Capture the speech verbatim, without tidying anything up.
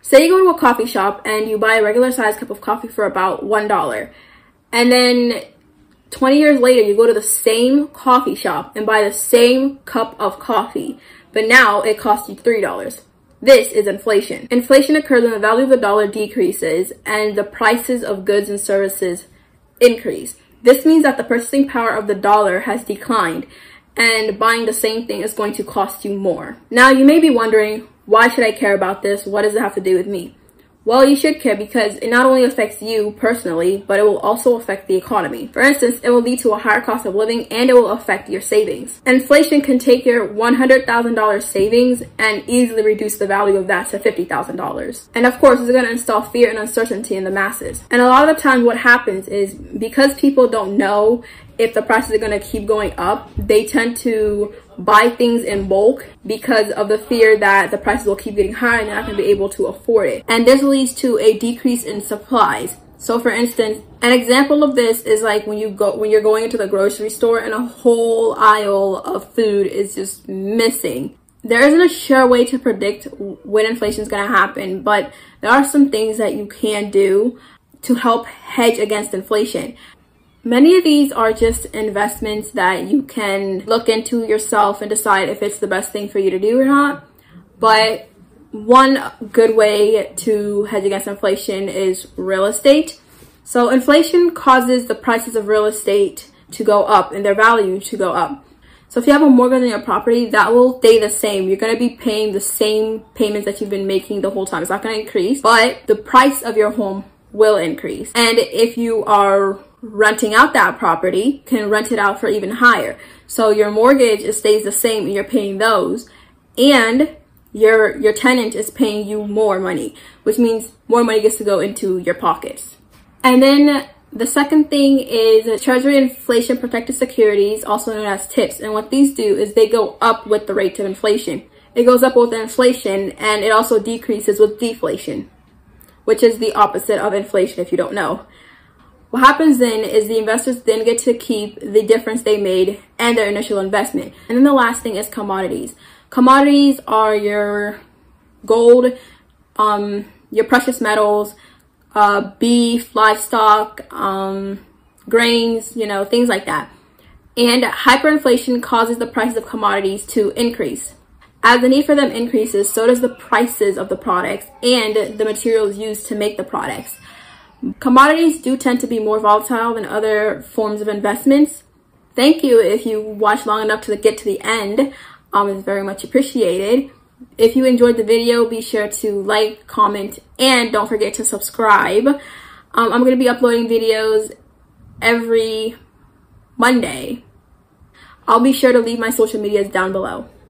Say you go to a coffee shop and you buy a regular sized cup of coffee for about one dollar. And then twenty years later, you go to the same coffee shop and buy the same cup of coffee, but now it costs you three dollars. This is inflation. Inflation occurs when the value of the dollar decreases and the prices of goods and services increase. This means that the purchasing power of the dollar has declined, and buying the same thing is going to cost you more. Now, you may be wondering, why should I care about this? What does it have to do with me? Well, you should care because it not only affects you personally, but it will also affect the economy. For instance, it will lead to a higher cost of living and it will affect your savings. Inflation can take your one hundred thousand dollars savings and easily reduce the value of that to fifty thousand dollars. And of course, it's going to install fear and uncertainty in the masses. And a lot of the time what happens is because people don't know if the prices are going to keep going up, they tend to buy things in bulk because of the fear that the prices will keep getting higher and they're not going to be able to afford it. And this leads to a decrease in supplies. So for instance, an example of this is like when you go when you're going into the grocery store and a whole aisle of food is just missing. There isn't a sure way to predict when inflation is going to happen, but there are some things that you can do to help hedge against inflation. Many of these are just investments that you can look into yourself and decide if it's the best thing for you to do or not. But one good way to hedge against inflation is real estate. So inflation causes the prices of real estate to go up and their value to go up. So if you have a mortgage on your property, that will stay the same. You're going to be paying the same payments that you've been making the whole time. It's not going to increase, but the price of your home will increase. And if you are renting out that property, can rent it out for even higher. So your mortgage it stays the same and you're paying those, and your your tenant is paying you more money, which means more money gets to go into your pockets. And then the second thing is Treasury inflation protected securities, also known as TIPS. And what these do is they go up with the rate of inflation. It goes up with inflation and it also decreases with deflation, which is the opposite of inflation if you don't know. What happens then is the investors then get to keep the difference they made and their initial investment. And then the last thing is commodities. Commodities are your gold, um, your precious metals, uh, beef, livestock, um, grains, you know, things like that. And hyperinflation causes the prices of commodities to increase. As the need for them increases, so does the prices of the products and the materials used to make the products. Commodities do tend to be more volatile than other forms of investments. Thank you if you watched long enough to get to the end. Um, it's very much appreciated. If you enjoyed the video, be sure to like, comment, and don't forget to subscribe. Um, I'm going to be uploading videos every Monday. I'll be sure to leave my social medias down below.